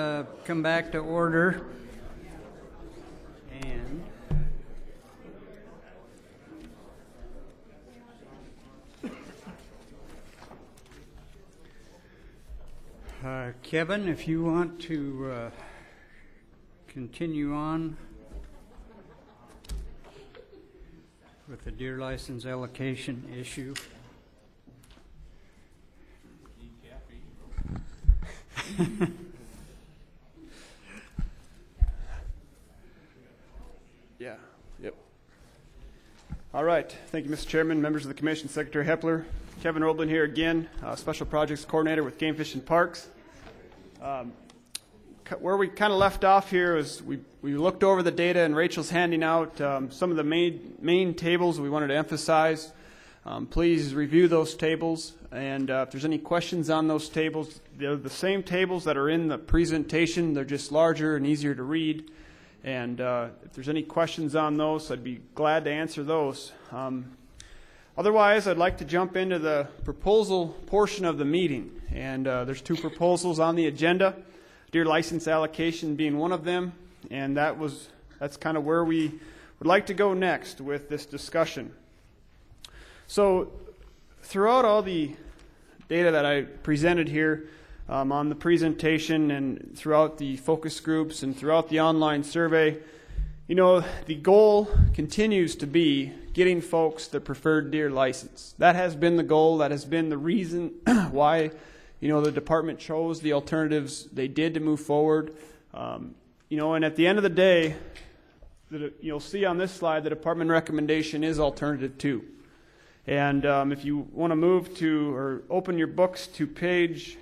Come back to order. And Kevin, if you want to continue on with the deer license allocation issue. Yeah. Yep. All right. Thank you, Mr. Chairman, members of the Commission, Secretary Hepler. Kevin Roldin here again, Special Projects Coordinator with Game Fish and Parks. Where we kind of left off here is we looked over the data, and Rachel's handing out some of the main tables we wanted to emphasize. Please review those tables, and if there's any questions on those tables, they're the same tables that are in the presentation. They're just larger and easier to read. And if there's any questions on those, I'd be glad to answer those. Otherwise, I'd like to jump into the proposal portion of the meeting. And there's two proposals on the agenda, deer license allocation being one of them. And that's kind of where we would like to go next with this discussion. So throughout all the data that I presented here on the presentation and throughout the focus groups and throughout the online survey, the goal continues to be getting folks the preferred deer license. That has been the goal. That has been the reason why, the department chose the alternatives they did to move forward. And at the end of the day, you'll see on this slide the department recommendation is alternative 2. And if you want to move to or open your books to page,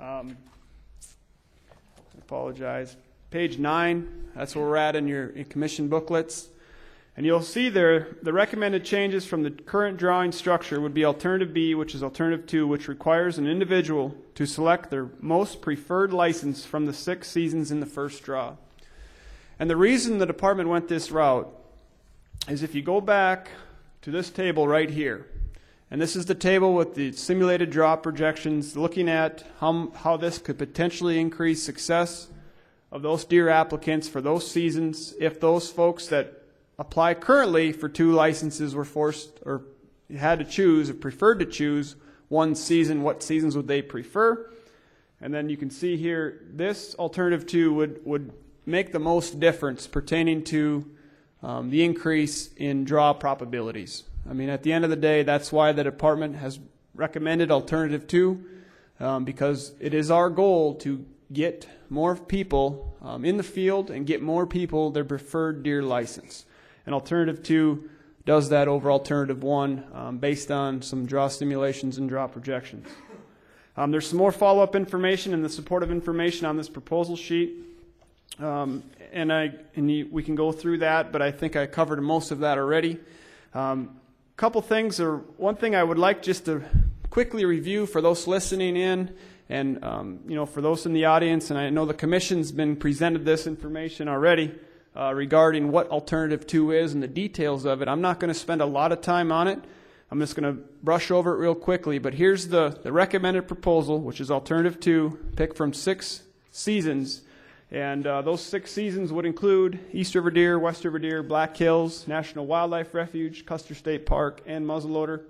page 9, that's where we're at in your commission booklets. And you'll see there the recommended changes from the current drawing structure would be alternative B, which is alternative 2, which requires an individual to select their most preferred license from the 6 seasons in the first draw. And the reason the department went this route is if you go back to this table right here, and this is the table with the simulated draw projections looking at how this could potentially increase success of those deer applicants for those seasons if those folks that apply currently for 2 licenses were forced or had to choose or preferred to choose one season, what seasons would they prefer? And then you can see here this alternative 2 would make the most difference pertaining to the increase in draw probabilities. I mean, at the end of the day, that's why the department has recommended alternative 2, because it is our goal to get more people in the field and get more people their preferred deer license. And alternative 2 does that over alternative 1 based on some draw simulations and draw projections. There's some more follow-up information and the supportive information on this proposal sheet. We can go through that, but I think I covered most of that already. Couple things, or one thing I would like just to quickly review for those listening in and for those in the audience, and I know the commission's been presented this information already regarding what alternative 2 is and the details of it. I'm not going to spend a lot of time on it. I'm just going to brush over it real quickly, but here's the recommended proposal, which is alternative 2, picked from 6 seasons. And those 6 seasons would include East River Deer, West River Deer, Black Hills, National Wildlife Refuge, Custer State Park, and muzzleloader.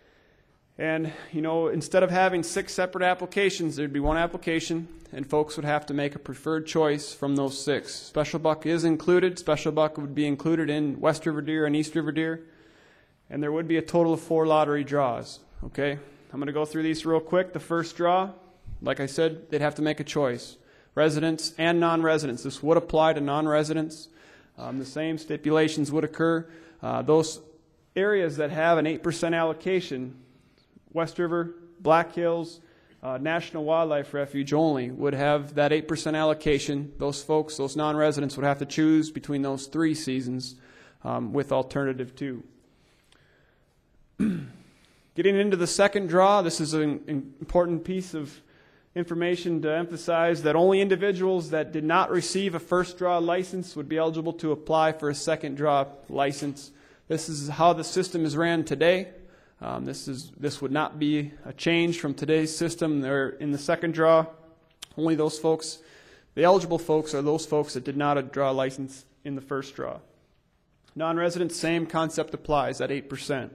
And, instead of having 6 separate applications, there'd be one application, and folks would have to make a preferred choice from those 6. Special buck is included. Special buck would be included in West River Deer and East River Deer. And there would be a total of 4 lottery draws. Okay? I'm going to go through these real quick. The first draw, like I said, they'd have to make a choice. Residents and non-residents. This would apply to non-residents. The same stipulations would occur. Those areas that have an 8% allocation, West River, Black Hills, National Wildlife Refuge only, would have that 8% allocation. Those folks, those non-residents, would have to choose between those 3 seasons with alternative 2. Getting into the second draw, this is an important piece of information to emphasize that only individuals that did not receive a first draw license would be eligible to apply for a second draw license. This is how the system is ran today. This would not be a change from today's system. They're in the second draw. Only those folks The eligible folks are those folks that did not draw a license in the first draw. Non-residents, same concept applies at 8%.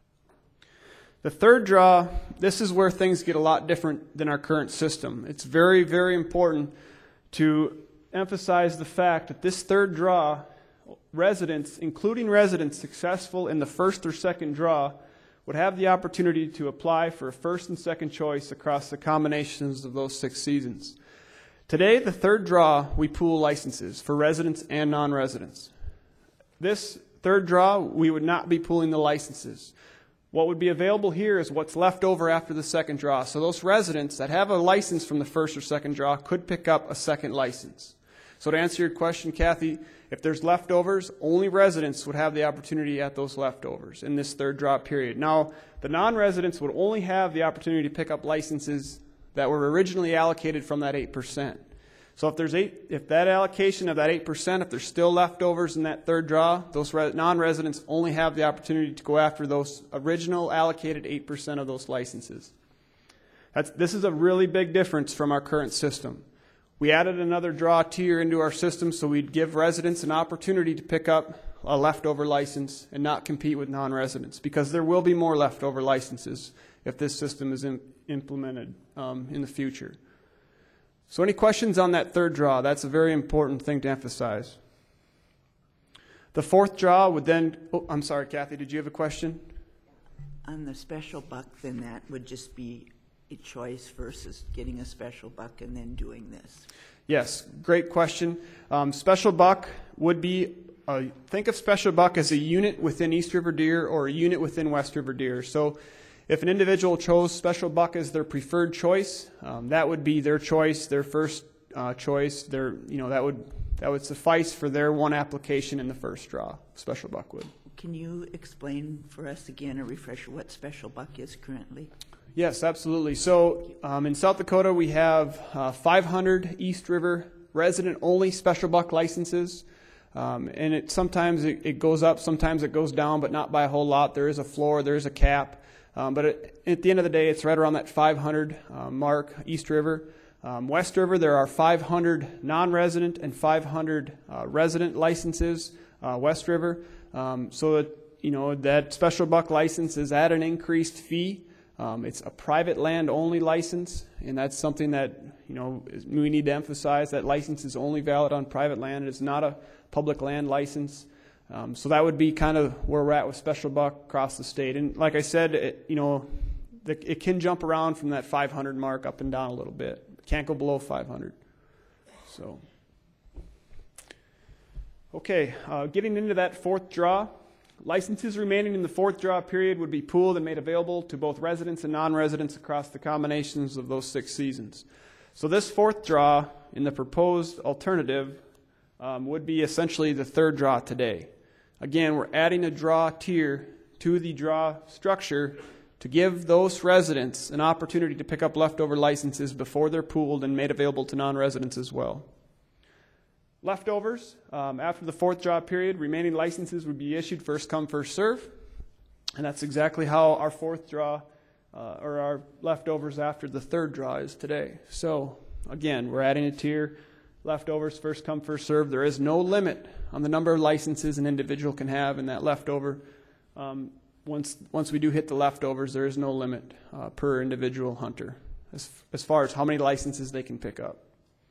The third draw, this is where things get a lot different than our current system. It's very, very important to emphasize the fact that this third draw, residents, including residents successful in the first or second draw, would have the opportunity to apply for a first and second choice across the combinations of those 6 seasons. Today, the third draw, we pool licenses for residents and non-residents. This third draw, we would not be pooling the licenses. What would be available here is what's left over after the second draw. So those residents that have a license from the first or second draw could pick up a second license. So to answer your question, Kathy, if there's leftovers, only residents would have the opportunity at those leftovers in this third draw period. Now, the non-residents would only have the opportunity to pick up licenses that were originally allocated from that 8%. So if that allocation of that 8%, if there's still leftovers in that third draw, those non-residents only have the opportunity to go after those original allocated 8% of those licenses. This is a really big difference from our current system. We added another draw tier into our system so we'd give residents an opportunity to pick up a leftover license and not compete with non-residents, because there will be more leftover licenses if this system is implemented in the future. So any questions on that third draw? That's a very important thing to emphasize. The fourth draw would then, I'm sorry, Kathy, did you have a question? On the special buck, then that would just be a choice versus getting a special buck and then doing this? Yes, great question. Special buck would be, think of special buck as a unit within East River Deer or a unit within West River Deer. So if an individual chose special buck as their preferred choice, that would be their choice, their first choice. That would suffice for their one application in the first draw. Special buck would. Can you explain for us again, a refresher, what special buck is currently? Yes, absolutely. So in South Dakota, we have 500 East River resident-only special buck licenses. And sometimes it goes up, sometimes it goes down, but not by a whole lot. There is a floor, there is a cap. But at the end of the day, it's right around that 500 mark, East River. West River, there are 500 non-resident and 500 resident licenses, West River. So that special buck license is at an increased fee. It's a private land-only license, and that's something that we need to emphasize. That license is only valid on private land. It is not a public land license. So that would be kind of where we're at with special buck across the state. And like I said, it can jump around from that 500 mark up and down a little bit. It can't go below 500. So, okay, getting into that fourth draw. Licenses remaining in the fourth draw period would be pooled and made available to both residents and non-residents across the combinations of those 6 seasons. So this fourth draw in the proposed alternative would be essentially the third draw today. Again, we're adding a draw tier to the draw structure to give those residents an opportunity to pick up leftover licenses before they're pooled and made available to non-residents as well. Leftovers, after the fourth draw period, remaining licenses would be issued first come, first serve. And that's exactly how our fourth draw, or our leftovers after the third draw is today. So, again, we're adding a tier. Leftovers, first come, first serve. There is no limit on the number of licenses an individual can have in that leftover. Once we do hit the leftovers, there is no limit per individual hunter as far as how many licenses they can pick up.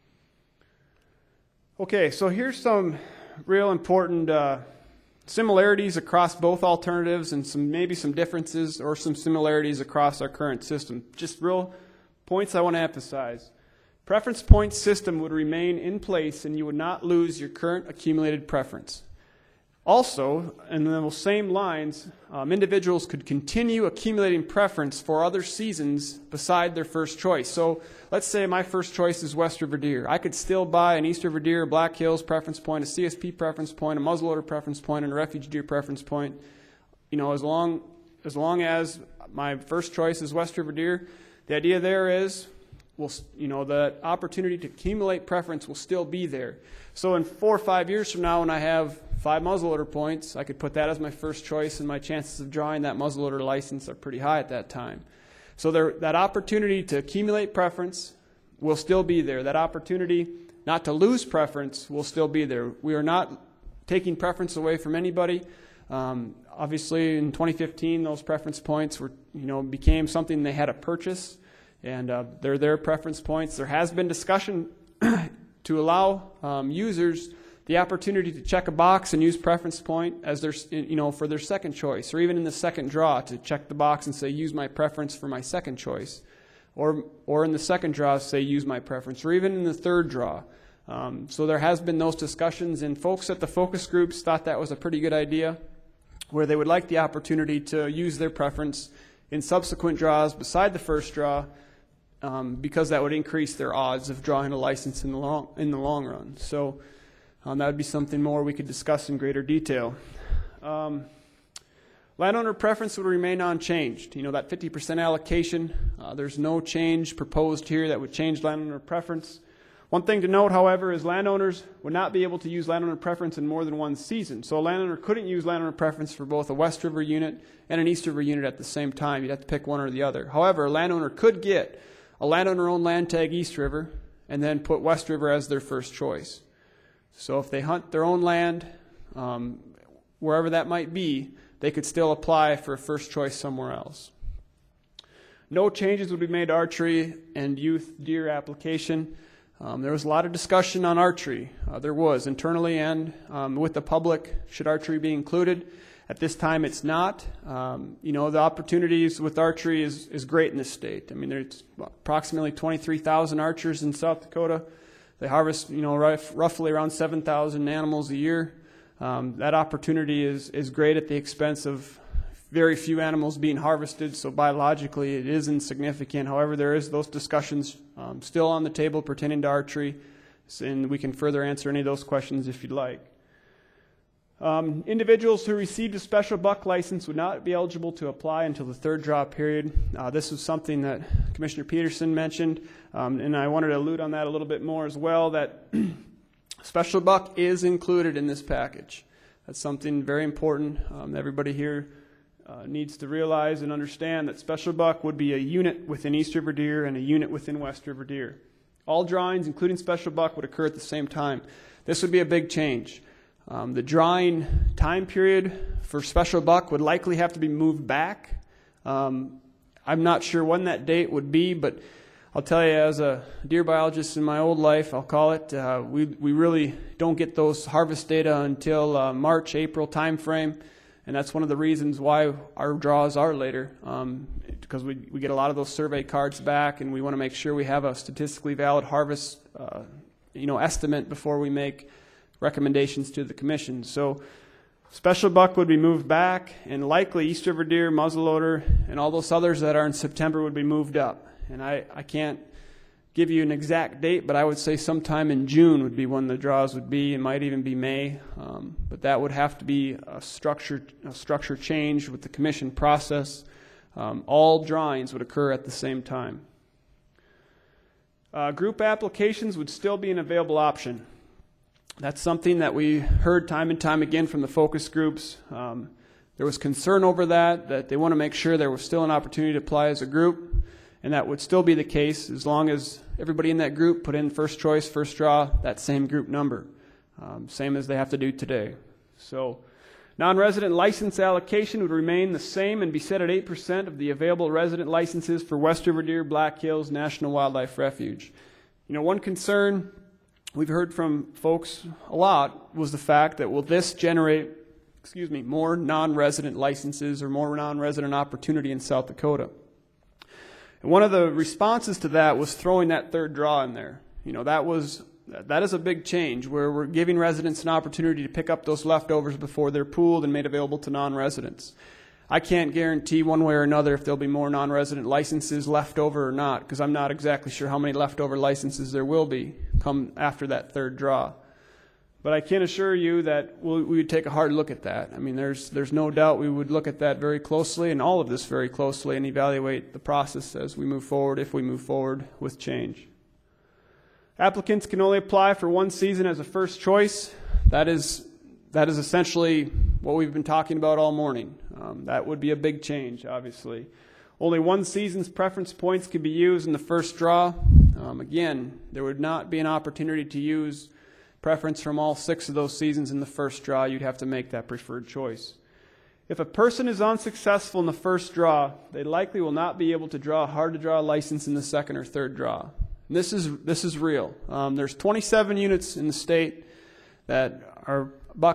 Okay, so here's some real important similarities across both alternatives and maybe some differences or some similarities across our current system. Just real points I want to emphasize. Preference point system would remain in place and you would not lose your current accumulated preference. Also, in those same lines, individuals could continue accumulating preference for other seasons beside their first choice. So let's say my first choice is West River Deer. I could still buy an East River Deer, Black Hills preference point, a CSP preference point, a muzzleloader preference point, and a refuge deer preference point. As long as my first choice is West River Deer, the idea there is the opportunity to accumulate preference will still be there. So in 4 or 5 years from now, when I have 5 muzzleloader points, I could put that as my first choice, and my chances of drawing that muzzleloader license are pretty high at that time. So that opportunity to accumulate preference will still be there. That opportunity not to lose preference will still be there. We are not taking preference away from anybody. Obviously, in 2015, those preference points were, became something they had to purchase, and they're their preference points. There has been discussion to allow users the opportunity to check a box and use preference point as their, for their second choice, or even in the second draw to check the box and say, use my preference for my second choice, or in the second draw say, use my preference, or even in the third draw. So there has been those discussions, and folks at the focus groups thought that was a pretty good idea, where they would like the opportunity to use their preference in subsequent draws beside the first draw, because that would increase their odds of drawing a license in the long run. So that would be something more we could discuss in greater detail. Landowner preference would remain unchanged. That 50% allocation, there's no change proposed here that would change landowner preference. One thing to note, however, is landowners would not be able to use landowner preference in more than one season. So a landowner couldn't use landowner preference for both a West River unit and an East River unit at the same time. You'd have to pick one or the other. However, a landowner could get a landowner-owned land tag East River and then put West River as their first choice. So if they hunt their own land, wherever that might be, they could still apply for a first choice somewhere else. No changes would be made to archery and youth deer application. There was a lot of discussion on archery. There was internally and with the public. Should archery be included? At this time, it's not. The opportunities with archery is great in this state. I mean, there's approximately 23,000 archers in South Dakota. They harvest, roughly around 7,000 animals a year. That opportunity is great at the expense of very few animals being harvested, so biologically it is insignificant. However, there is those discussions still on the table pertaining to archery, and we can further answer any of those questions if you'd like. Individuals who received a special buck license would not be eligible to apply until the third draw period. This was something that Commissioner Peterson mentioned, and I wanted to allude on that a little bit more as well, that special buck is included in this package. That's something very important. Everybody here needs to realize and understand that special buck would be a unit within East River deer and a unit within West River deer. All drawings, including special buck, would occur at the same time. This would be a big change. The drawing time period for special buck would likely have to be moved back. I'm not sure when that date would be, but I'll tell you, as a deer biologist in my old life, I'll call it, we really don't get those harvest data until March, April time frame, and that's one of the reasons why our draws are later, because we get a lot of those survey cards back, and we want to make sure we have a statistically valid harvest estimate before we make recommendations to the commission. So special buck would be moved back, and likely East River deer, muzzleloader, and all those others that are in September would be moved up. And I can't give you an exact date, but I would say sometime in June would be when the draws would be. It might even be May, but that would have to be a structure change with the commission process. All drawings would occur at the same time. Group applications would still be an available option. That's something that we heard time and time again from the focus groups. There was concern over that they want to make sure there was still an opportunity to apply as a group, and that would still be the case as long as everybody in that group put in first choice, first draw, that same group number, same as they have to do today. So non-resident license allocation would remain the same and be set at 8% of the available resident licenses for West River Deer, Black Hills National Wildlife Refuge. One concern we've heard from folks a lot was the fact that will this generate, more non-resident licenses or more non-resident opportunity in South Dakota? And one of the responses to that was throwing that third draw in there. That is a big change where we're giving residents an opportunity to pick up those leftovers before they're pooled and made available to non-residents. I can't guarantee one way or another if there'll be more non-resident licenses left over or not, because I'm not exactly sure how many leftover licenses there will be come after that third draw. But I can assure you that we would take a hard look at that. I mean, there's no doubt we would look at that very closely, and all of this very closely, and evaluate the process as we move forward, if we move forward with change. Applicants can only apply for one season as a first choice. That is essentially what we've been talking about all morning. That would be a big change, obviously. Only one season's preference points can be used in the first draw. Again, there would not be an opportunity to use preference from all 6 of those seasons in the first draw. You'd have to make that preferred choice. If a person is unsuccessful in the first draw, they likely will not be able to draw a hard-to-draw license in the second or third draw. And this is real. There's 27 units in the state that are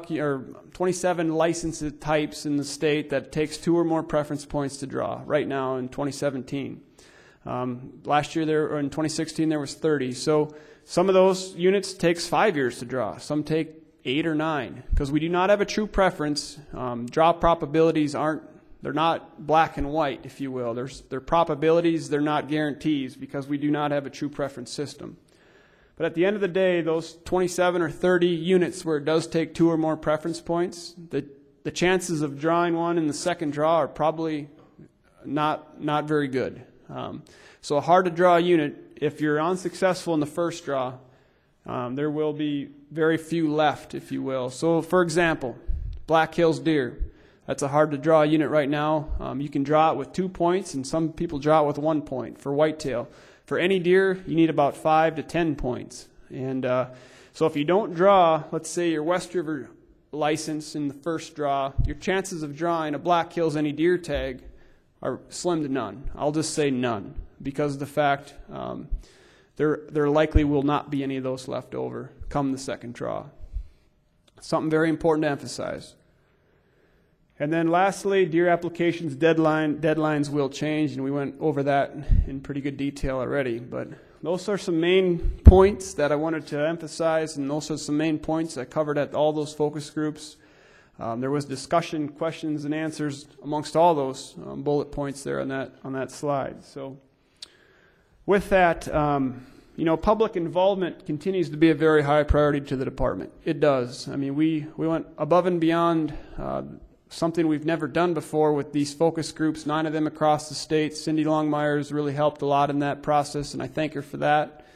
27 license types in the state that takes 2 or more preference points to draw right now in 2017. Last year, or in 2016, there was 30. So some of those units takes 5 years to draw. Some take 8 or 9, because we do not have a true preference. Draw probabilities they're not black and white, if you will. They're probabilities, they're not guarantees, because we do not have a true preference system. But at the end of the day, those 27 or 30 units where it does take 2 or more preference points, the chances of drawing one in the second draw are probably not very good. So a hard to draw unit, if you're unsuccessful in the first draw, there will be very few left, if you will. So for example, Black Hills deer, that's a hard to draw unit right now. You can draw it with 2 points, and some people draw it with 1 point. For whitetail, for any deer, you need about 5 to 10 points. And so if you don't draw, let's say your West River license in the first draw, your chances of drawing a Black Hills any deer tag are slim to none. I'll just say none, because of the fact there likely will not be any of those left over come the second draw. Something very important to emphasize. And then lastly, deer applications deadlines will change, and we went over that in pretty good detail already. But those are some main points that I wanted to emphasize, and those are some main points I covered at all those focus groups. There was discussion, questions, and answers amongst all those bullet points there on that slide. So with that, public involvement continues to be a very high priority to the department. It does. I mean, we went above and beyond something we've never done before with these focus groups, 9 of them across the state. Cindy Longmire's really helped a lot in that process, and I thank her for that.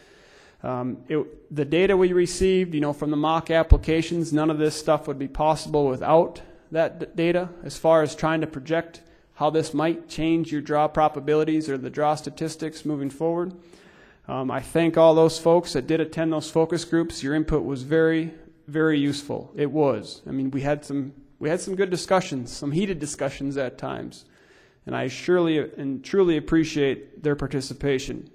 The data we received, from the mock applications, none of this stuff would be possible without that data, as far as trying to project how this might change your draw probabilities or the draw statistics moving forward. I thank all those folks that did attend those focus groups. Your input was very, very useful. It was. I mean, we had some good discussions, some heated discussions at times, and I surely and truly appreciate their participation.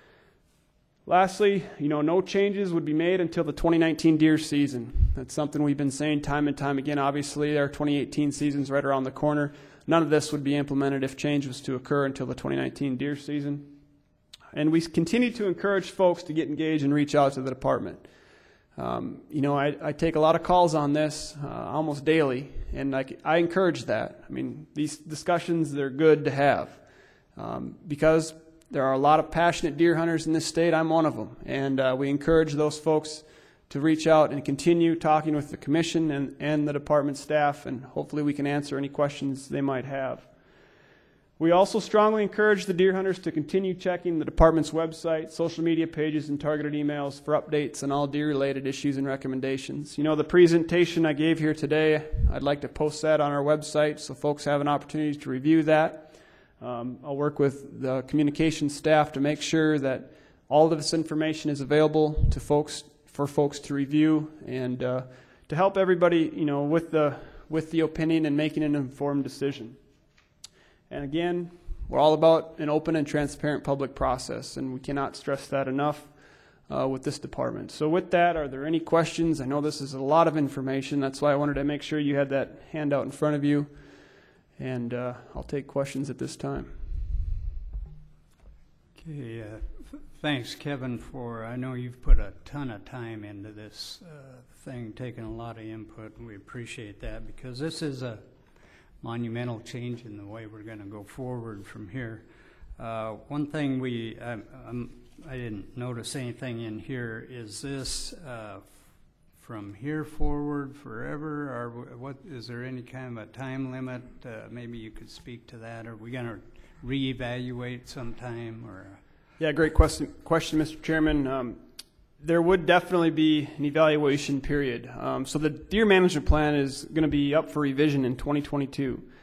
Lastly, no changes would be made until the 2019 deer season. That's something we've been saying time and time again. Obviously, our 2018 season's right around the corner. None of this would be implemented if change was to occur until the 2019 deer season. And we continue to encourage folks to get engaged and reach out to the department. I take a lot of calls on this almost daily, and I encourage that. I mean, these discussions, they're good to have because there are a lot of passionate deer hunters in this state. I'm one of them, and we encourage those folks to reach out and continue talking with the commission and the department staff, and hopefully we can answer any questions they might have. We also strongly encourage the deer hunters to continue checking the department's website, social media pages, and targeted emails for updates on all deer-related issues and recommendations. The presentation I gave here today, I'd like to post that on our website so folks have an opportunity to review that. I'll work with the communications staff to make sure that all of this information is available to for folks to review and to help everybody, with the opinion and making an informed decision. And again, we're all about an open and transparent public process, and we cannot stress that enough with this department. So with that, are there any questions? I know this is a lot of information. That's why I wanted to make sure you had that handout in front of you. And I'll take questions at this time. Okay, thanks, Kevin, I know you've put a ton of time into this thing, taken a lot of input, and we appreciate that because this is a monumental change in the way we're going to go forward from here. One thing I didn't notice anything in here. Is this from here forward forever, or what? Is there any kind of a time limit? Maybe you could speak to that. Are we going to reevaluate sometime? Or yeah, great question, Mr. Chairman. There would definitely be an evaluation period. So the deer management plan is going to be up for revision in 2022.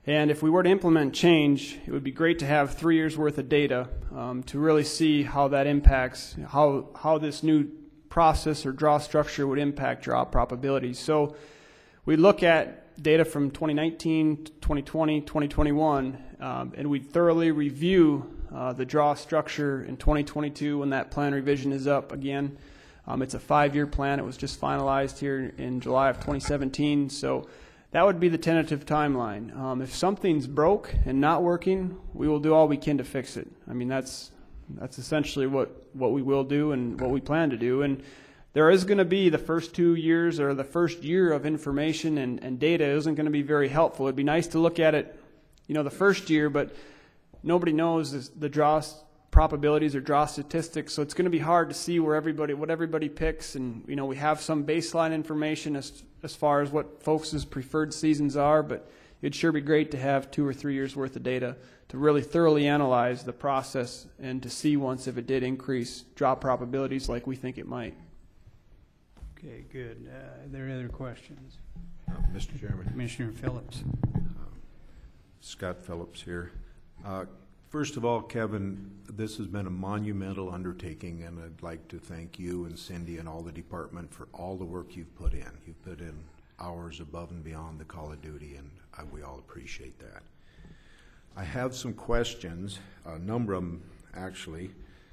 And if we were to implement change, it would be great to have 3 years worth of data to really see how that impacts, how this new process or draw structure would impact draw probabilities. So we look at data from 2019, 2020, 2021, and we thoroughly review the draw structure in 2022 when that plan revision is up again. It's a 5-year plan. It was just finalized here in July of 2017. So that would be the tentative timeline. If something's broke and not working, we will do all we can to fix it. I mean, that's essentially what we will do and what we plan to do. And there is going to be the first 2 years or the first year of information and data isn't going to be very helpful. It'd be nice to look at it, the first year, but nobody knows the draw probabilities or draw statistics, so it's going to be hard to see what everybody picks. And we have some baseline information as far as what folks' preferred seasons are, but it'd sure be great to have 2 or 3 years worth of data to really thoroughly analyze the process and to see once if it did increase draw probabilities like we think it might. Okay, good. Are there other questions? Mr. Chairman. Commissioner Phillips. Scott Phillips here. First of all, Kevin, this has been a monumental undertaking, and I'd like to thank you and Cindy and all the department for all the work you've put in. You've put in hours above and beyond the call of duty, and we all appreciate that. I have some questions, a number of them actually.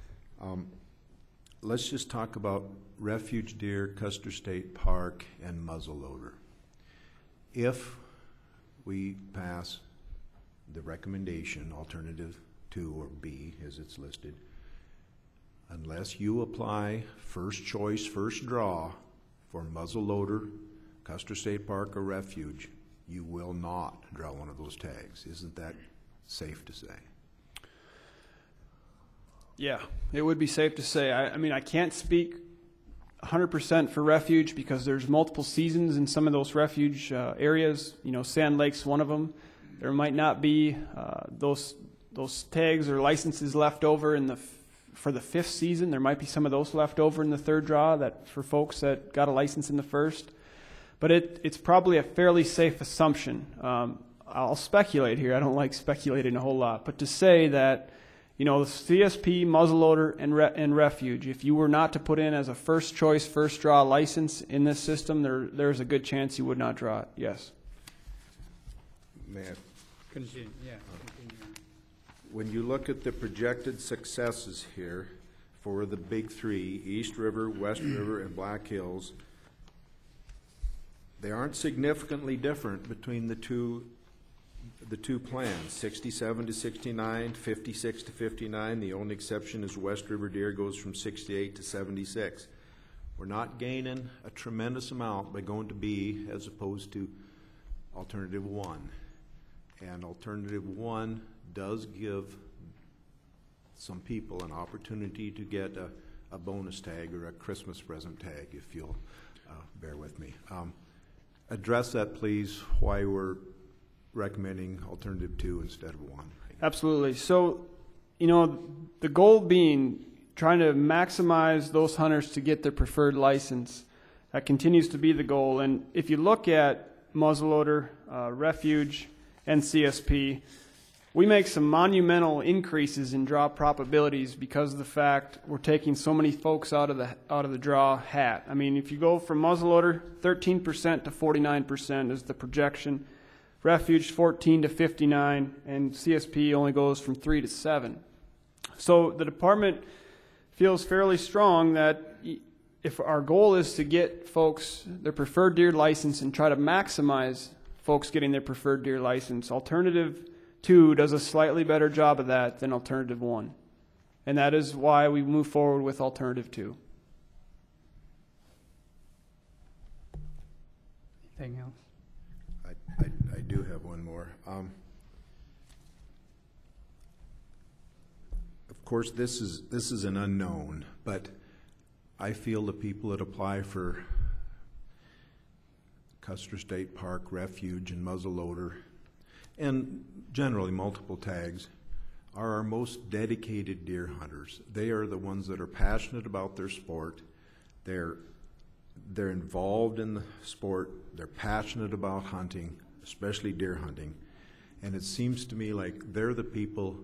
Let's just talk about refuge deer, Custer State Park, and muzzleloader. If we pass the recommendation, alternative 2 or B as it's listed, unless you apply first choice, first draw for muzzleloader, Custer State Park, or refuge, you will not draw one of those tags. Isn't that safe to say? Yeah, it would be safe to say. I mean, I can't speak 100% for refuge because there's multiple seasons in some of those refuge areas. Sand Lake's one of them. There might not be those tags or licenses left over for the 5th season. There might be some of those left over in the 3rd draw that for folks that got a license in the 1st. But it's probably a fairly safe assumption. I'll speculate here. I don't like speculating a whole lot, but to say that the CSP, muzzleloader, and refuge, if you were not to put in as a first choice, first draw license in this system, there's a good chance you would not draw it. Yes. May I? Continue. Yeah. Continue. When you look at the projected successes here for the big 3, East River, West River, and Black Hills, they aren't significantly different between the two plans, 67 to 69, 56 to 59. The only exception is West River deer goes from 68 to 76. We're not gaining a tremendous amount by going to B as opposed to alternative 1. And alternative 1 does give some people an opportunity to get a bonus tag or a Christmas present tag, if you'll bear with me. Address that, please, why we're recommending alternative 2 instead of 1. Absolutely. So, the goal being trying to maximize those hunters to get their preferred license. That continues to be the goal. And if you look at muzzleloader, refuge, and CSP, we make some monumental increases in draw probabilities because of the fact we're taking so many folks out of the draw hat. I mean, if you go from muzzleloader, 13% to 49% is the projection. Refuge 14 to 59, and CSP only goes from 3 to 7. So the department feels fairly strong that if our goal is to get folks their preferred deer license and try to maximize folks getting their preferred deer license, alternative 2 does a slightly better job of that than alternative 1. And that is why we move forward with alternative 2. Anything else? I do have one more. Of course, this is an unknown, but I feel the people that apply for Custer State Park, refuge, and muzzleloader, and generally multiple tags, are our most dedicated deer hunters. They are the ones that are passionate about their sport. They're involved in the sport. They're passionate about hunting, especially deer hunting. And it seems to me like they're the people,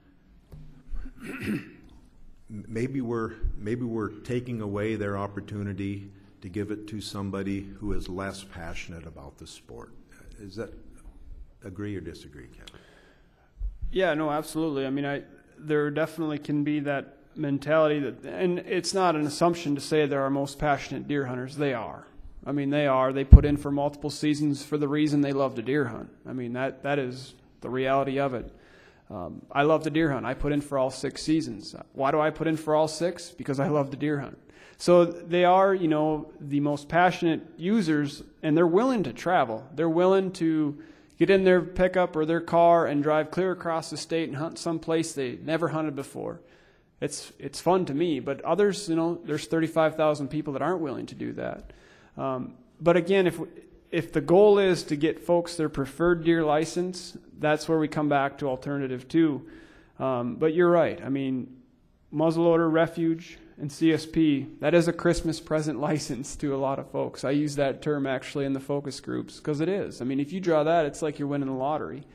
maybe we're taking away their opportunity to give it to somebody who is less passionate about the sport. Is that agree or disagree, Kevin? Yeah, no, absolutely. I mean, there definitely can be that mentality that, and it's not an assumption to say they're our most passionate deer hunters. They are. I mean, they are. They put in for multiple seasons for the reason they love to deer hunt. I mean, that is the reality of it. I love to deer hunt. I put in for all 6 seasons. Why do I put in for all 6? Because I love to deer hunt. So they are, the most passionate users, and they're willing to travel. They're willing to get in their pickup or their car and drive clear across the state and hunt someplace they never hunted before. It's fun to me, but others, there's 35,000 people that aren't willing to do that. But again, if the goal is to get folks their preferred deer license, that's where we come back to alternative 2. But you're right. I mean, muzzleloader, refuge, and CSP, that is a Christmas present license to a lot of folks. I use that term actually in the focus groups because it is. I mean, if you draw that, it's like you're winning the lottery.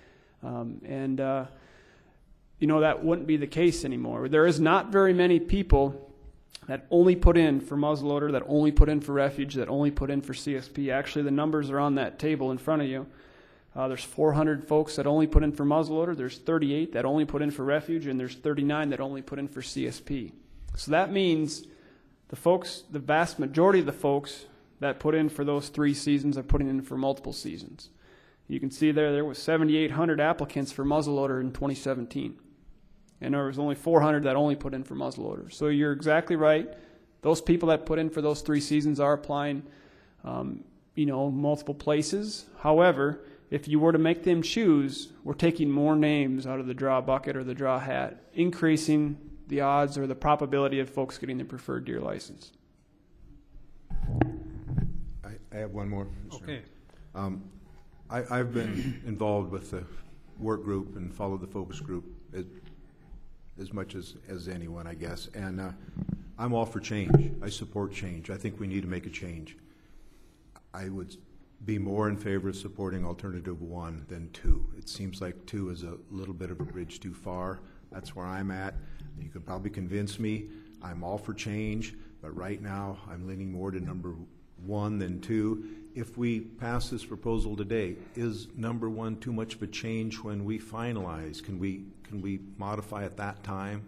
That wouldn't be the case anymore. There is not very many people that only put in for muzzleloader, that only put in for refuge, that only put in for CSP. Actually, the numbers are on that table in front of you. There's 400 folks that only put in for muzzleloader. There's 38 that only put in for refuge, and there's 39 that only put in for CSP. So that means the vast majority of the folks that put in for those 3 seasons are putting in for multiple seasons. You can see there was 7,800 applicants for muzzleloader in 2017. And there was only 400 that only put in for muzzleloader. So you're exactly right. Those people that put in for those 3 seasons are applying, multiple places. However, if you were to make them choose, we're taking more names out of the draw bucket or the draw hat, increasing the odds or the probability of folks getting their preferred deer license. I have one more. Okay. I've been involved with the work group and followed the focus group as much as anyone, I guess. And I'm all for change. I support change. I think we need to make a change. I would be more in favor of supporting alternative 1 than 2. It seems like 2 is a little bit of a bridge too far. That's where I'm at. You can probably convince me. I'm all for change, but right now I'm leaning more to number 1 than 2. If we pass this proposal today, is number 1 too much of a change when we finalize? Can we modify at that time?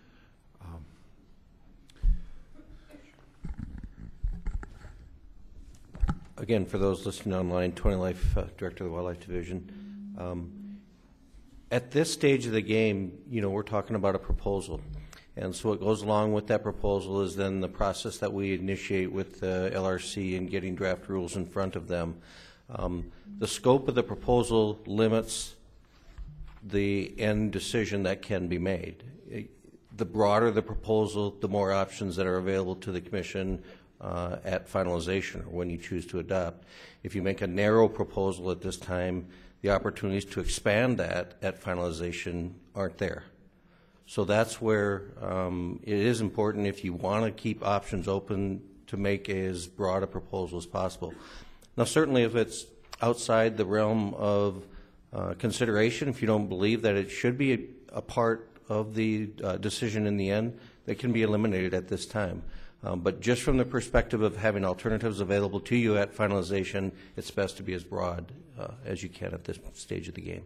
Again, for those listening online, Tony Life, Director of the Wildlife Division. At this stage of the game, we're talking about a proposal. And so what goes along with that proposal is then the process that we initiate with the LRC and getting draft rules in front of them. The scope of the proposal limits the end decision that can be made. The broader the proposal, the more options that are available to the Commission at finalization or when you choose to adopt. If you make a narrow proposal at this time, the opportunities to expand that at finalization aren't there. So that's where it is important, if you want to keep options open, to make as broad a proposal as possible. Now, certainly if it's outside the realm of consideration, if you don't believe that it should be a part of the decision in the end, that can be eliminated at this time. But just from the perspective of having alternatives available to you at finalization, it's best to be as broad as you can at this stage of the game.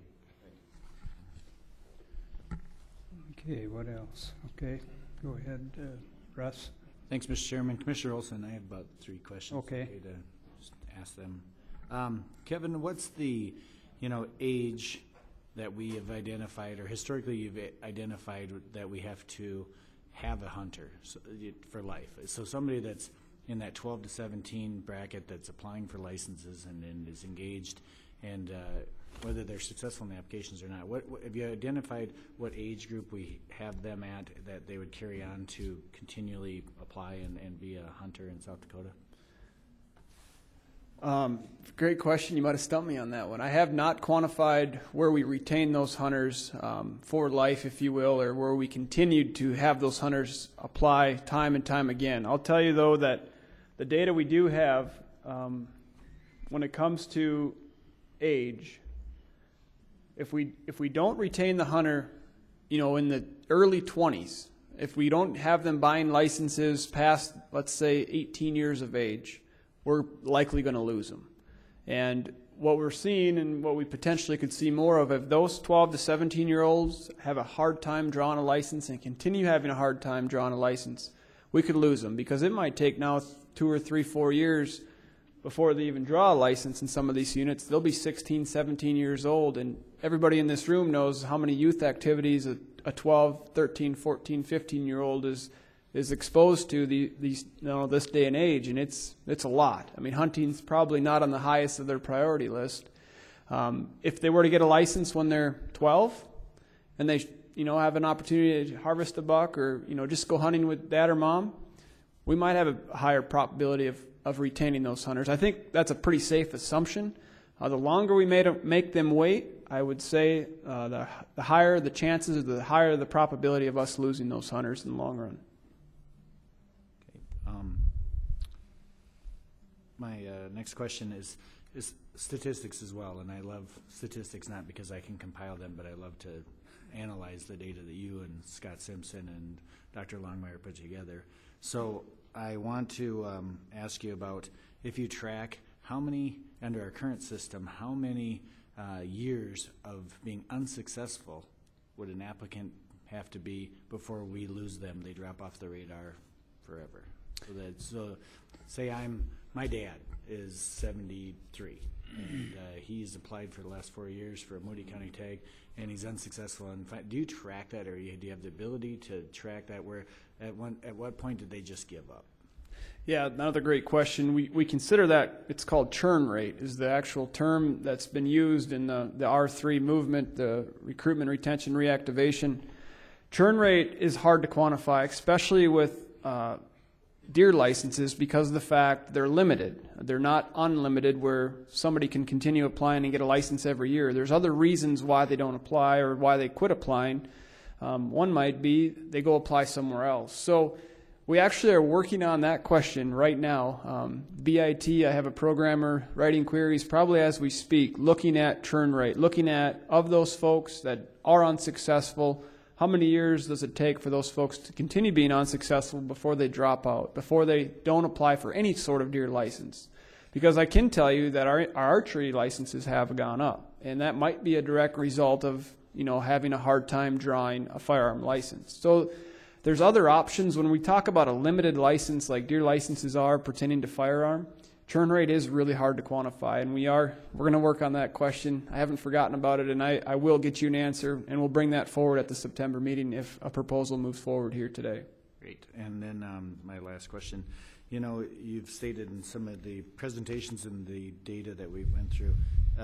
Okay, what else? Okay, go ahead, Russ. Thanks, Mr. Chairman. Commissioner Olson, I have about 3 questions. Okay. To just ask them. Kevin, what's the age that we have identified, or historically you've identified, that we have to have a hunter for life? So somebody that's in that 12 to 17 bracket that's applying for licenses and is engaged, and whether they're successful in the applications or not, what have you identified what age group we have them at that they would carry on to continually apply and be a hunter in South Dakota? Great question. You might have stumped me on that one. I have not quantified where we retain those hunters for life, if you will, or where we continued to have those hunters apply time and time again. I'll tell you, though, that the data we do have, when it comes to age, if we don't retain the hunter, in the early 20s, if we don't have them buying licenses past, let's say, 18 years of age, we're likely going to lose them. And what we're seeing, and what we potentially could see more of, if those 12 to 17-year-olds have a hard time drawing a license and continue having a hard time drawing a license, we could lose them, because it might take now 2 or 3, 4 years before they even draw a license in some of these units. They'll be 16, 17 years old, and everybody in this room knows how many youth activities a 12, 13, 14, 15-year-old is exposed to this day and age, and it's a lot. I mean, hunting's probably not on the highest of their priority list. If they were to get a license when they're 12, and they have an opportunity to harvest a buck, or just go hunting with dad or mom, we might have a higher probability of retaining those hunters. I think that's a pretty safe assumption. The longer we make them wait, I would say the higher the chances, the higher the probability of us losing those hunters in the long run. My next question is statistics as well, and I love statistics not because I can compile them, but I love to analyze the data that you and Scott Simpson and Dr. Longmire put together. So I want to ask you about, if you track how many, under our current system, how many years of being unsuccessful would an applicant have to be before we lose them, they drop off the radar forever? So say my dad is 73, and he's applied for the last 4 years for a Moody County tag, and he's unsuccessful. Do you track that, or do you have the ability to track that? Where at what point did they just give up? Yeah, another great question. We consider that, it's called churn rate, is the actual term that's been used in the R3 movement, the recruitment, retention, reactivation. Churn rate is hard to quantify, especially with deer licenses, because of the fact they're limited. They're not unlimited, where somebody can continue applying and get a license every year. There's other reasons why they don't apply or why they quit applying. One might be they go apply somewhere else. So we actually are working on that question right now. BIT, I have a programmer writing queries probably as we speak, looking at churn rate, looking at, of those folks that are unsuccessful, how many years does it take for those folks to continue being unsuccessful before they drop out, before they don't apply for any sort of deer license? Because I can tell you that our archery licenses have gone up, and that might be a direct result of having a hard time drawing a firearm license. So there's other options. When we talk about a limited license like deer licenses are pertaining to firearm, churn rate is really hard to quantify, and we're going to work on that question. I haven't forgotten about it, and I will get you an answer, and we'll bring that forward at the September meeting if a proposal moves forward here today. Great. And then my last question. You've stated in some of the presentations and the data that we went through,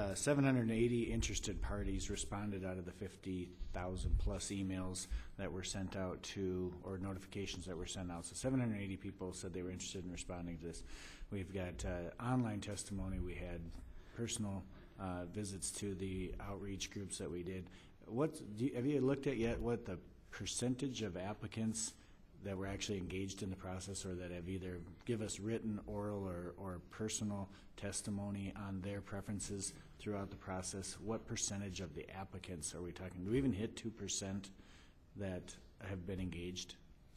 780 interested parties responded out of the 50,000 plus emails that were sent out to, or notifications that were sent out. So 780 people said they were interested in responding to this. We've got online testimony. We had personal visits to the outreach groups that we did. Have you looked at yet what the percentage of applicants that were actually engaged in the process, or that have either give us written, oral, or personal testimony on their preferences throughout the process? What percentage of the applicants are we talking? Do we even hit 2% that have been engaged?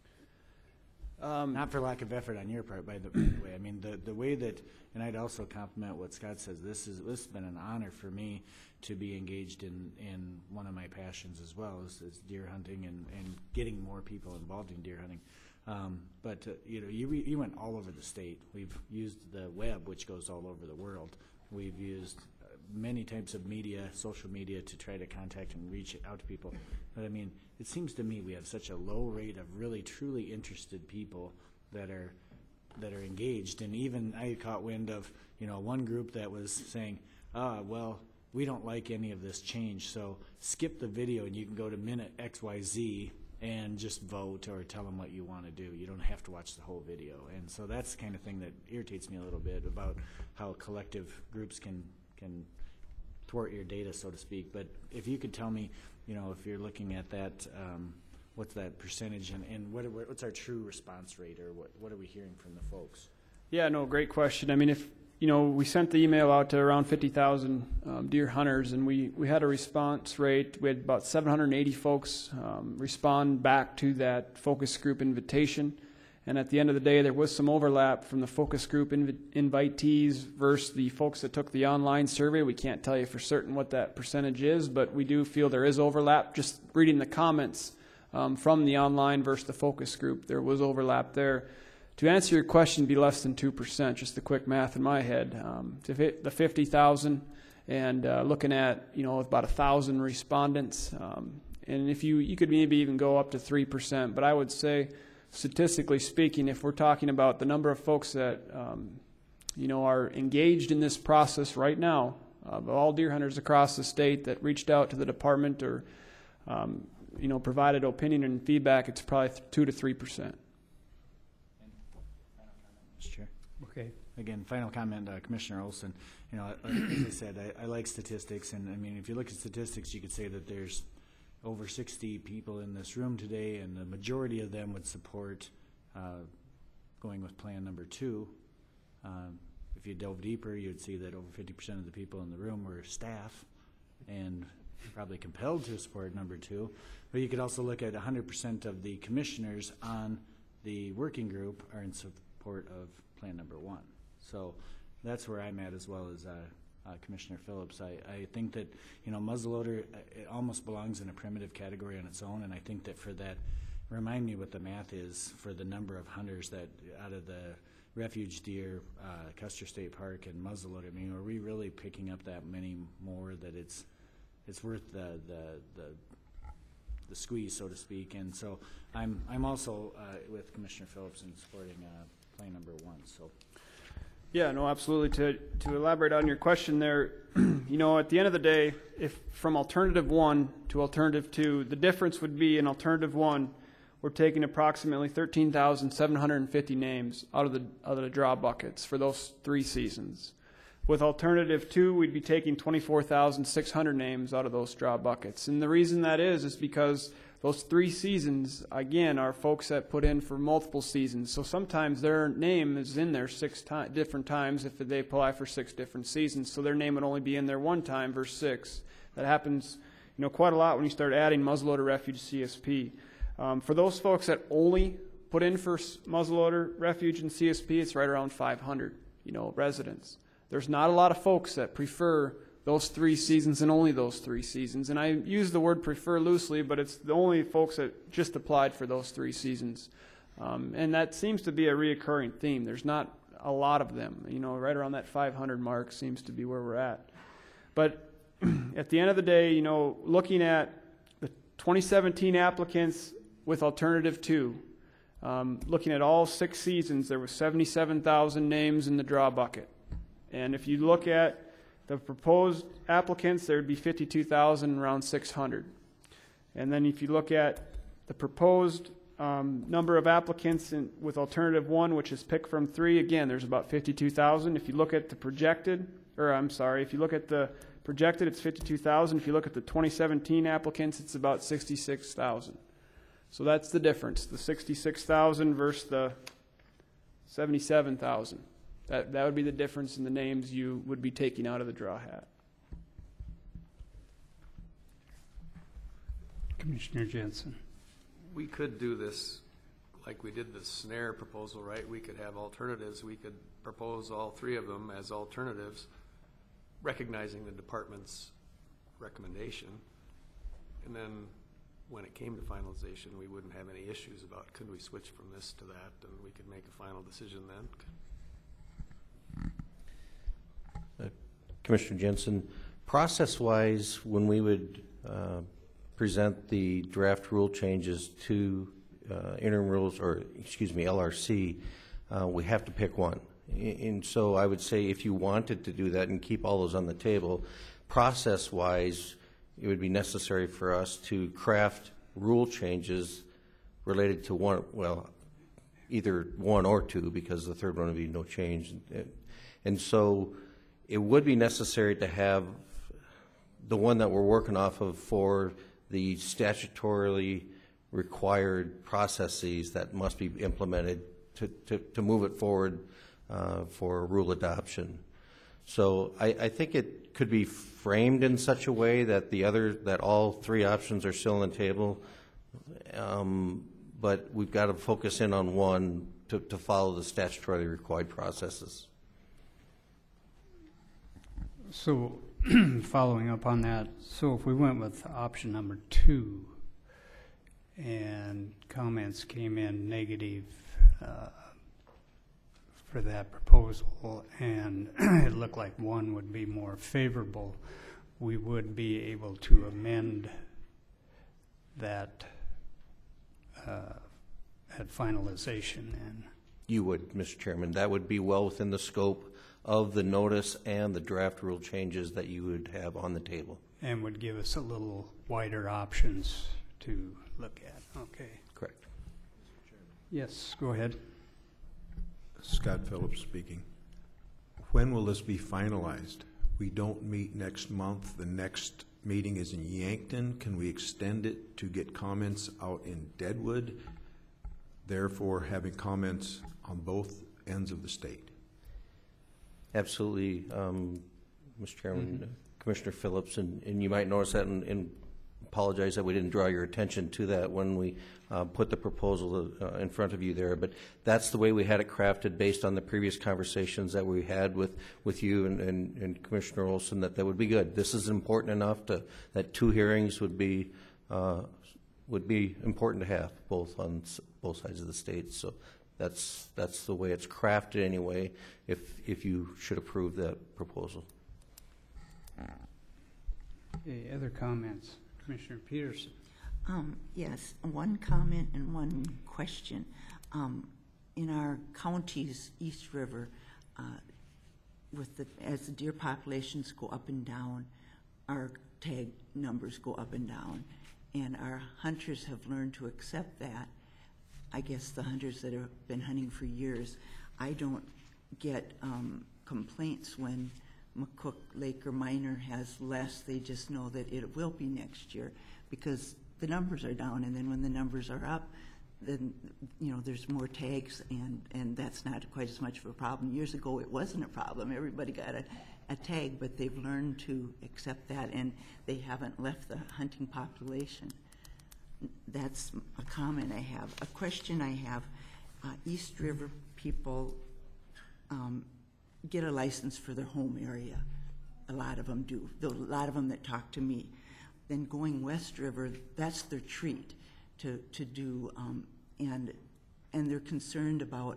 Not for lack of effort on your part, by the way. I mean, the way that, and I'd also compliment what Scott says. This has been an honor for me to be engaged in one of my passions as well, is deer hunting and getting more people involved in deer hunting. But you went all over the state. We've used the web, which goes all over the world. We've used many types of media, social media, to try to contact and reach out to people. But I mean, it seems to me we have such a low rate of really truly interested people that are engaged. And even I caught wind of one group that was saying, well, we don't like any of this change, so skip the video and you can go to minute XYZ and just vote or tell them what you want to do. You don't have to watch the whole video. And so that's the kind of thing that irritates me a little bit about how collective groups can thwart your data, so to speak. But if you could tell me, if you're looking at that, what's that percentage, and what's our true response rate, or what are we hearing from the folks? Yeah, no, great question. I mean, we sent the email out to around 50,000 deer hunters, and we had a response rate. We had about 780 folks respond back to that focus group invitation. And at the end of the day, there was some overlap from the focus group invitees versus the folks that took the online survey. We can't tell you for certain what that percentage is, but we do feel there is overlap. Just reading the comments from the online versus the focus group, there was overlap there. To answer your question, it'd be less than 2%, just the quick math in my head. The 50,000 and looking at, about 1,000 respondents. And if you could maybe even go up to 3%, but I would say, statistically speaking, if we're talking about the number of folks that, are engaged in this process right now, of all deer hunters across the state that reached out to the department or, provided opinion and feedback, it's probably 2 to 3%. Mr. Chair. Okay. Again, final comment, Commissioner Olson. As I said, I like statistics, and I mean, if you look at statistics, you could say that there's over 60 people in this room today, and the majority of them would support going with plan number 2. If you dove deeper, you'd see that over 50% of the people in the room were staff, and probably compelled to support number 2. But you could also look at 100% of the commissioners on the working group are in support of plan number 1. So that's where I'm at, as well as Commissioner Phillips. I think that, muzzleloader, it almost belongs in a primitive category on its own, and I think that for that, remind me what the math is for the number of hunters that out of the refuge deer, Custer State Park, and muzzleloader. I mean, are we really picking up that many more that it's worth the squeeze, so to speak? And so I'm also with Commissioner Phillips in supporting plan number 1. So. Yeah, no, absolutely. To elaborate on your question there, at the end of the day, if from alternative 1 to alternative 2, the difference would be in alternative 1, we're taking approximately 13,750 names out of the draw buckets for those 3 seasons. With alternative 2, we'd be taking 24,600 names out of those draw buckets. And the reason that is because those 3 seasons, again, are folks that put in for multiple seasons. So sometimes their name is in there 6 different times if they apply for 6 different seasons. So their name would only be in there 1 time versus 6. That happens, quite a lot when you start adding muzzleloader refuge CSP. For those folks that only put in for muzzleloader refuge and CSP, it's right around 500, residents. There's not a lot of folks that prefer those 3 seasons and only those 3 seasons. And I use the word prefer loosely, but it's the only folks that just applied for those 3 seasons. And that seems to be a reoccurring theme. There's not a lot of them. Right around that 500 mark seems to be where we're at. But at the end of the day, looking at the 2017 applicants with alternative 2, looking at all 6 seasons, there was 77,000 names in the draw bucket. And if you look at the proposed applicants, there would be 52,000, around 600. And then if you look at the proposed number of applicants with alternative 1, which is pick from 3, again, there's about 52,000. If you look at the projected, if you look at the projected, it's 52,000. If you look at the 2017 applicants, it's about 66,000. So that's the difference, the 66,000 versus the 77,000. That would be the difference in the names you would be taking out of the draw hat. Commissioner Jensen. We could do this like we did the snare proposal, right? We could have alternatives. We could propose all 3 of them as alternatives, recognizing the department's recommendation. And then when it came to finalization, we wouldn't have any issues about could we switch from this to that, and we could make a final decision then. Commissioner Jensen, process-wise, when we would present the draft rule changes to interim rules, LRC, we have to pick one. And so I would say if you wanted to do that and keep all those on the table, process-wise, it would be necessary for us to craft rule changes related to either 1 or 2, because the third one would be no change. And so it would be necessary to have the one that we're working off of for the statutorily required processes that must be implemented to move it forward for rule adoption. So I think it could be framed in such a way that that all three options are still on the table, but we've got to focus in on one to follow the statutorily required processes. So, following up on that, so if we went with option number 2 and comments came in negative for that proposal, and it looked like 1 would be more favorable, we would be able to amend that at finalization then. You would, Mr. Chairman. That would be well within the scope of the notice and the draft rule changes that you would have on the table. And would give us a little wider options to look at. Okay. Correct. Yes, go ahead. Scott Phillips speaking. When will this be finalized? We don't meet next month. The next meeting is in Yankton. Can we extend it to get comments out in Deadwood, therefore having comments on both ends of the state? Absolutely, Mr. Chairman, Commissioner Phillips, and you might notice that and apologize that we didn't draw your attention to that when we put the proposal in front of you there. But that's the way we had it crafted based on the previous conversations that we had with you and Commissioner Olson, that would be good. This is important enough that 2 hearings would be important to have, both on both sides of the state. So that's the way it's crafted anyway, if you should approve that proposal. Okay, other comments? Commissioner Peterson. Yes, one comment and one question. In our counties, East River, as the deer populations go up and down, our tag numbers go up and down, and our hunters have learned to accept that. I guess the hunters that have been hunting for years, I don't get complaints when McCook Lake or Minor has less. They just know that it will be next year because the numbers are down, and then when the numbers are up, then there's more tags, and that's not quite as much of a problem. Years ago, it wasn't a problem. Everybody got a tag, but they've learned to accept that, and they haven't left the hunting population. That's a comment I have. A question I have, East River people get a license for their home area. A lot of them do. A lot of them that talk to me. Then going West River, that's their treat to do, and they're concerned about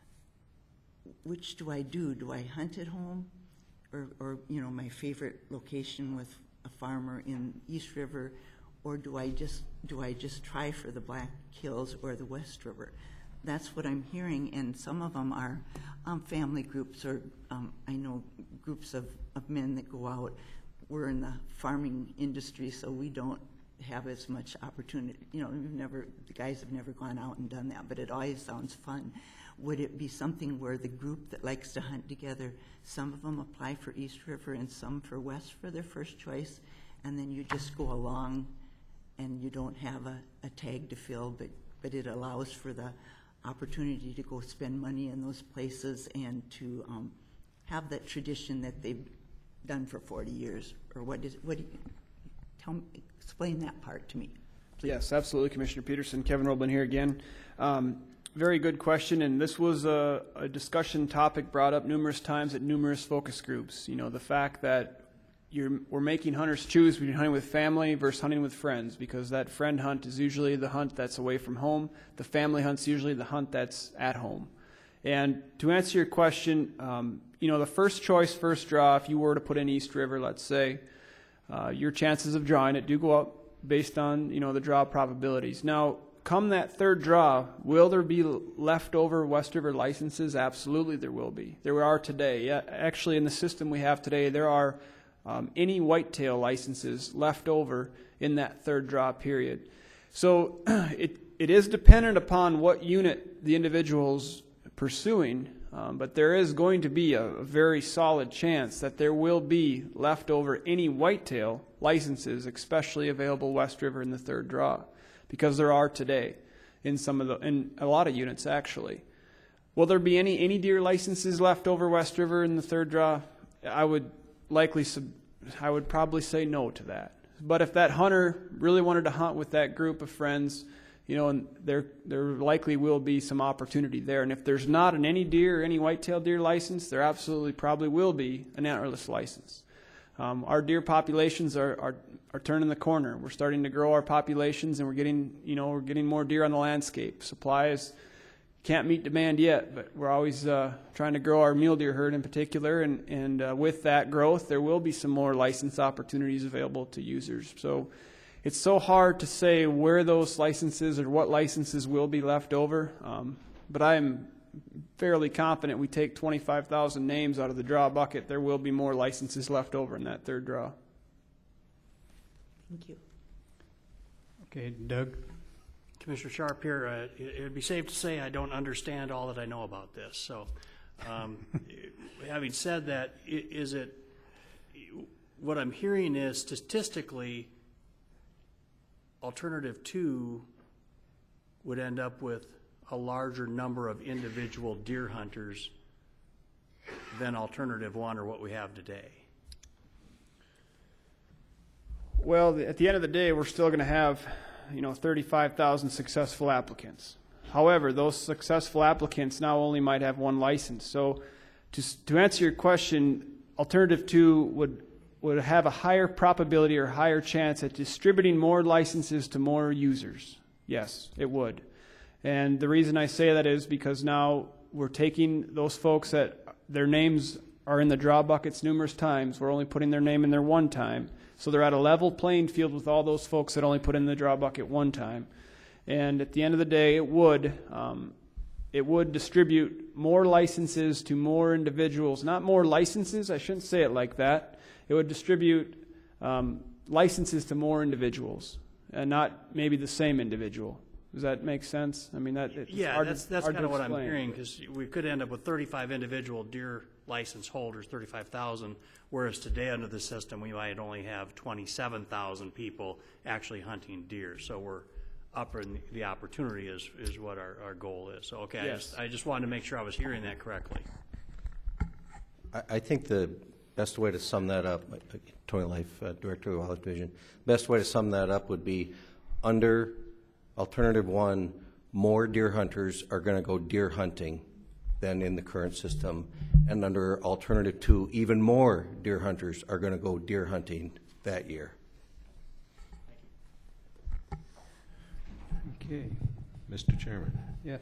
which do I do? Do I hunt at home, or my favorite location with a farmer in East River, or do I just try for the Black Hills or the West River? That's what I'm hearing, and some of them are family groups, or I know groups of men that go out. We're in the farming industry, so we don't have as much opportunity. The guys have never gone out and done that, but it always sounds fun. Would it be something where the group that likes to hunt together, some of them apply for East River and some for West for their first choice, and then you just go along and you don't have a tag to fill, but it allows for the opportunity to go spend money in those places and to have that tradition that they've done for 40 years, or what do you explain that part to me, please. Yes, absolutely, Commissioner Peterson. Kevin Roblin here again. Very good question, and this was a discussion topic brought up numerous times at numerous focus groups. The fact that we're making hunters choose between hunting with family versus hunting with friends, because that friend hunt is usually the hunt that's away from home. The family hunt's usually the hunt that's at home. And to answer your question, the first choice, first draw, if you were to put in East River, let's say, your chances of drawing it do go up based on, the draw probabilities. Now, come that third draw, will there be leftover West River licenses? Absolutely there will be. There are today. Yeah, actually, in the system we have today, there are any whitetail licenses left over in that third draw period. So it is dependent upon what unit the individual's pursuing, but there is going to be a very solid chance that there will be leftover any whitetail licenses, especially available West River in the third draw, because there are today in a lot of units actually. Will there be any deer licenses left over West River in the third draw? I would probably say no to that. But if that hunter really wanted to hunt with that group of friends, you know, and there likely will be some opportunity there. And if there's not an any deer or any whitetail deer license, there absolutely probably will be an antlerless license. Our deer populations are turning the corner. We're starting to grow our populations, and we're getting more deer on the landscape. Supply can't meet demand yet, but we're always trying to grow our mule deer herd in particular, and with that growth, there will be some more license opportunities available to users. So it's so hard to say where those licenses or what licenses will be left over, but I am fairly confident we take 25,000 names out of the draw bucket, there will be more licenses left over in that third draw. Thank you. Okay, Doug? Commissioner Sharp here. It would be safe to say I don't understand all that I know about this. So, having said that, what I'm hearing is statistically, alternative 2 would end up with a larger number of individual deer hunters than alternative 1 or what we have today. Well, at the end of the day, we're still going to have 35,000 successful applicants. However, those successful applicants now only might have one license. So to answer your question, alternative 2 would have a higher probability or higher chance at distributing more licenses to more users. Yes, it would. And the reason I say that is because now we're taking those folks that their names are in the draw buckets numerous times. We're only putting their name in there one time. So they're at a level playing field with all those folks that only put in the draw bucket one time. And at the end of the day, it would distribute more licenses to more individuals. Not more licenses, I shouldn't say it like that. It would distribute licenses to more individuals and not maybe the same individual. Does that make sense? I mean, that's kind of what I'm hearing, because we could end up with 35 individual deer license holders, 35,000, whereas today under the system we might only have 27,000 people actually hunting deer. So we're upping the opportunity is what our goal is. So, okay, yes. I just wanted to make sure I was hearing that correctly. I think the best way to sum that up, Tony Life, Director of the Wildlife Division, best way to sum that up would be under Alternative 1, more deer hunters are going to go deer hunting than in the current system. And under Alternative 2, even more deer hunters are going to go deer hunting that year. Okay. Mr. Chairman, Yes.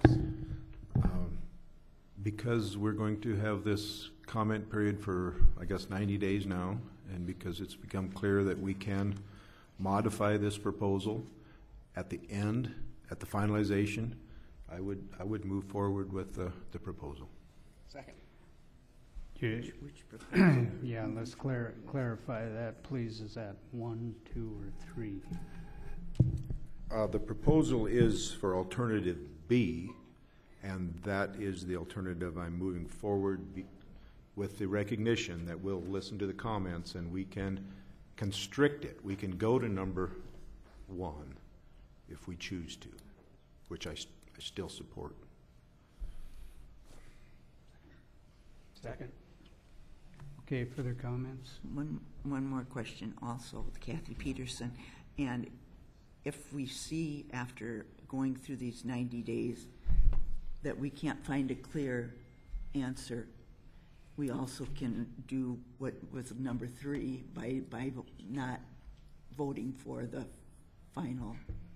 because we're going to have this comment period for, I guess, 90 days now, and because it's become clear that we can modify this proposal at the end, at the finalization, I would move forward with the proposal. Second. Which proposal? Yeah, let's clarify that, please. Is that 1, 2, or 3? The proposal is for alternative B, and that is the alternative I'm moving forward with the recognition that we'll listen to the comments and we can constrict it. We can go to number 1 if we choose to, which I still support. Second. Okay, further comments? One more question also with Kathy Peterson. And if we see after going through these 90 days that we can't find a clear answer, we also can do what was number 3 by not voting for the final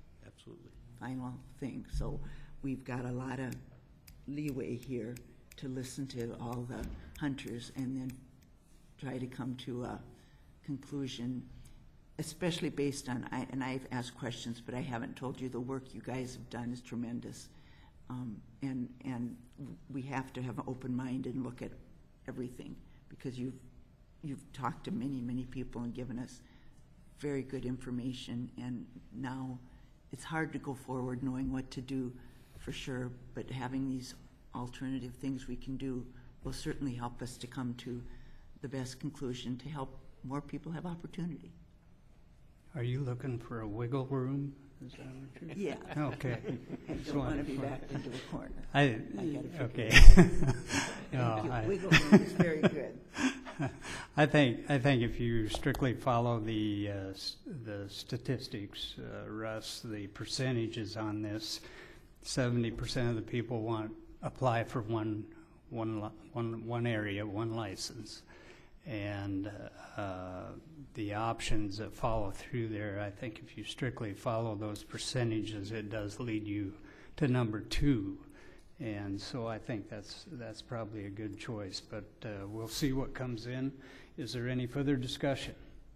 thing. So we've got a lot of leeway here to listen to all the hunters and then try to come to a conclusion, especially based on, and I've asked questions, but I haven't told you the work you guys have done is tremendous. And we have to have an open mind and look at everything, because you've talked to many people and given us very good information, and now it's hard to go forward knowing what to do for sure, but having these alternative things we can do will certainly help us to come to the best conclusion to help more people have opportunity. Are you looking for a wiggle room Is that what Yeah, you're- Okay. I don't want to be backed into a corner. I, gotta okay. No, Thank you. I- Wiggle room is very good. I think if you strictly follow the statistics, Russ, the percentages on this, 70% of the people apply for one area, one license, and the options that follow through there. I think if you strictly follow those percentages, it does lead you to number 2. And so I think that's probably a good choice, but we'll see what comes in. Is there any further discussion?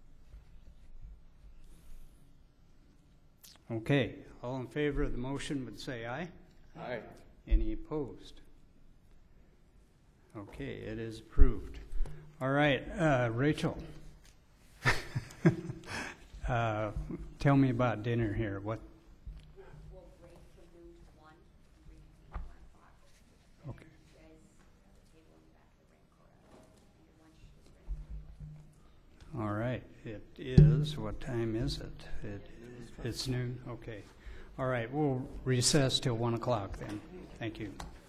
Okay, all in favor of the motion would say aye. Aye. Any opposed? Okay, it is approved. All right, Rachel. Tell me about dinner here. What? We'll break from noon to 1, and reconvene at 1 o'clock. Okay. You guys have a table in the back of the rain court. Your lunch is ready. All right, it is, what time is it? It's noon, okay. All right, we'll recess till 1 o'clock then. Thank you.